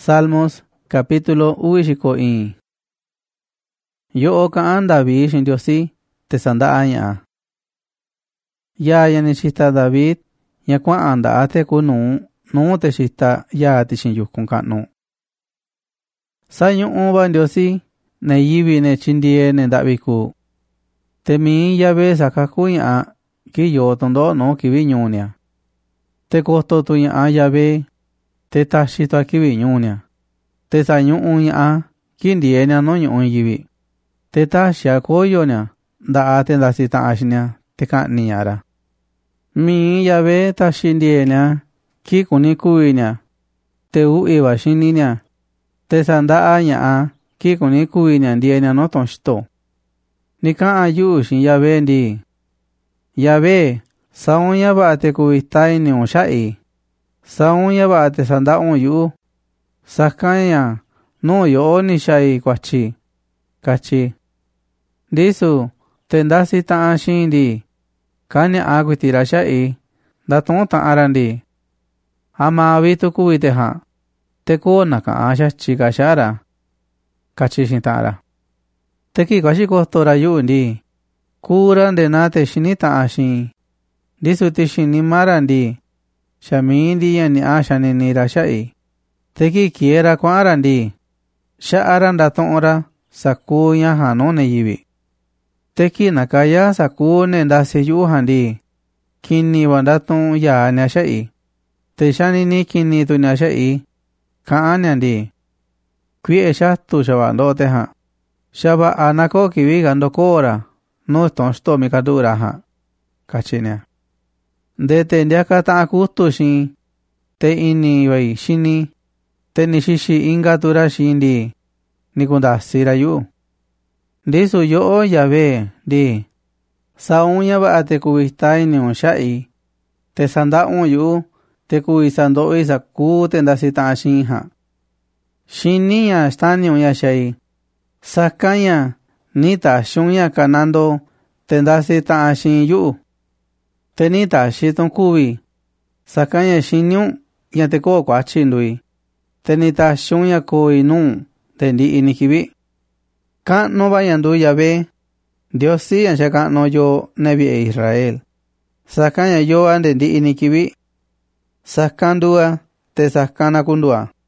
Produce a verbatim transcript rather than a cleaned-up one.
Salmos capítulo uwixiko i. Yo kaan David shin Diosi te sanda anya. Ya yani shita David ya kwa anda ate kunu no te shita ya ati shin yukun kanu. Sayo uba Diosi ne yibi ne chindie ne daviku. Te mi ya ve sakaku ya ki yo tondo no kibi nyunia. Te kosto tu ya ya ve te tashito akibi nyunia. Te sañu unya kindienia no nyu yibi. Te tashia koyonia da ate da sita ashnia te kaniara. Mi ya ve tashindienia ki kunikuinia. Te uiwa shininia. Te sanda anya ki kunikuinia ndienia no tonshito. Nika ayu shin ya ve ndi. Ya ve saunya ba te kuistai ni unshai. Saunya ba te sanda unyu. Sakanya no yo ni shai kwachi. Kachi. Disu tendasi ta shindi. Kanya agwitira shai. Daton ta arandi. Ama avitu kuite ha. Teko naka asha chika shara. Kachi shintara. Teki kashi kohtora yundi. Kura ndenate shinita ashin. Disu ti shinimarandi. Shamindi yani asha nira shai. Teki kiera kwa arandi. Sha aranda tonora saku ya hanone yibi. Teki nakaya saku nendase yu handi. Kini wandatun ya nyashai. Te shani ni kini tu nyashai. Kaan yandi. Kwi esha tu shabando te ha. Shaba anako kiwi gando kora. No tonsto mikadura ha. Kachinia. De te ndiaka ta akutu shin. Te ini wai shini. Te nishishi ingatura shindi. Nikunda sira yu. Disu yo ya ve di. Sa unya ba ate kuwistai ni unshai. Te sanda un yu. Te kuwisando isa ku tendasita ashinha. Shiniya stani unya shai. Sakanya nita shunya kanando tendasita ashin yu. Tenita shitun kuwi. Sakanya shinyu ya te ko kwa chindui. Tenita shunya koi nun tendi inikibi. Kan no vayandu ya ve. Dios si anshaka no yo nebi e Israel. Sakanya yo andendi inikibi. Sakandua te sakana kundua.